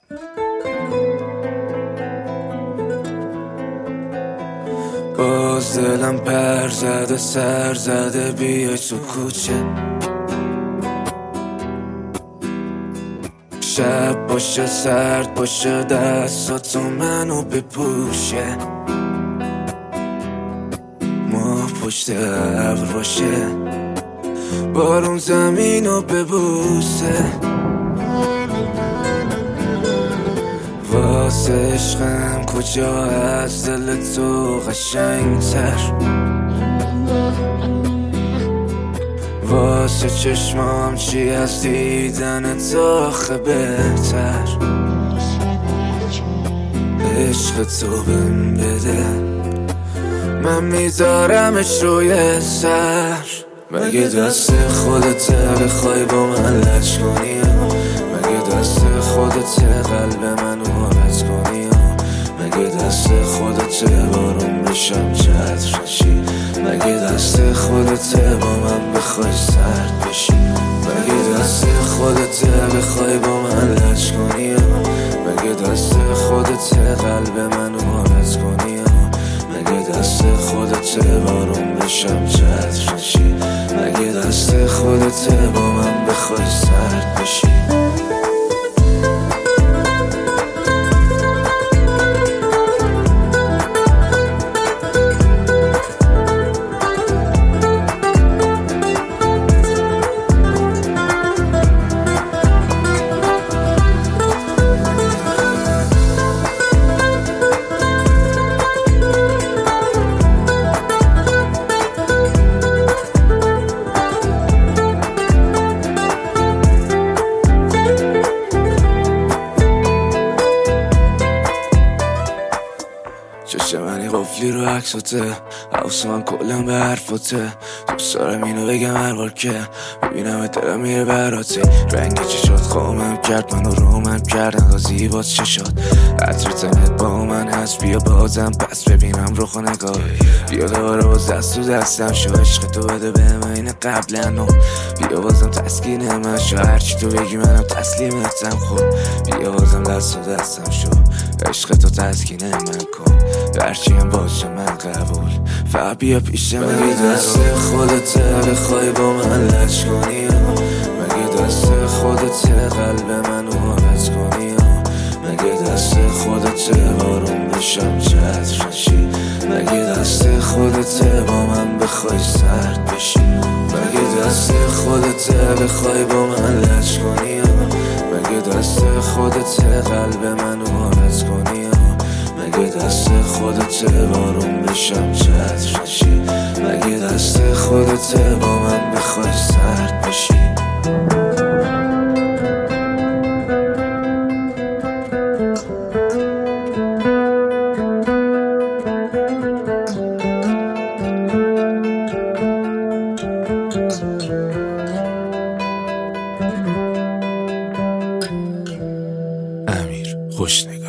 باز دلم پر زده سر زده بیای تو کوچه، شب باشه سرد باشه دستاتو منو بپوشه، ماه پشت ابر باشه بارون زمینو ببوسه، واسه عشقم کجا از دل تو قشنگتر، واسه چشمام چی از دیدن تو آخه بهتر، عشق تو بهم بده من میذارمش روی سر، مگه دست خودته بخوای با من لج کنی، مگه دست خودته قلب منو عوض کنی، مگه دست خودته بارون بشم چتر نشی، مگه دست خودته با من بخوای سرد بشی، مگه دست خودته بخوای با من لج کنی، مگه دست خودته قلب منو عوض کنی، مگه دست خودته بارون بشم چتر نشی، مگه دست خودته با من بخوای سرد بشی. چشم منی قفلی رو عکساته، حواس من کلم به حرفاته، دوست دارم اینو بگم هر بار که ببینم دلم میره براته، رنگ چشات خامم کرد منو رومم کرد انقدر زیباست چشات، عطر تنت با من هست بیا بازم پس ببینم رخ و نگاه، بیا دوباره باز دست تو دستم شو عشق تو بده بهم این قبلا، بیا بازم تسکین من شو هرچی تو بگی منم تسلیمتم، خب بیا بازم دست تو دستم شو عشق تو تسکین من کن، هرچی هم باشه من قبول فقط بیا پیش من، مگه دست خودته بخوای با من لج کنی، مگه دست خودته قلب منو عوض کنی، مگه دست خودته بارون بشم چتر نشی، مگه دست خودته با من بخوای سرد بشی، مگه دست خودته بخوای با من لج کنی، مگه دست خودته قلب منو عوض کنی، مگه دست خودته بارون بشم چتر نشی، مگه دست خودته با من بخوای سرد بشی. امیر خوشنگار.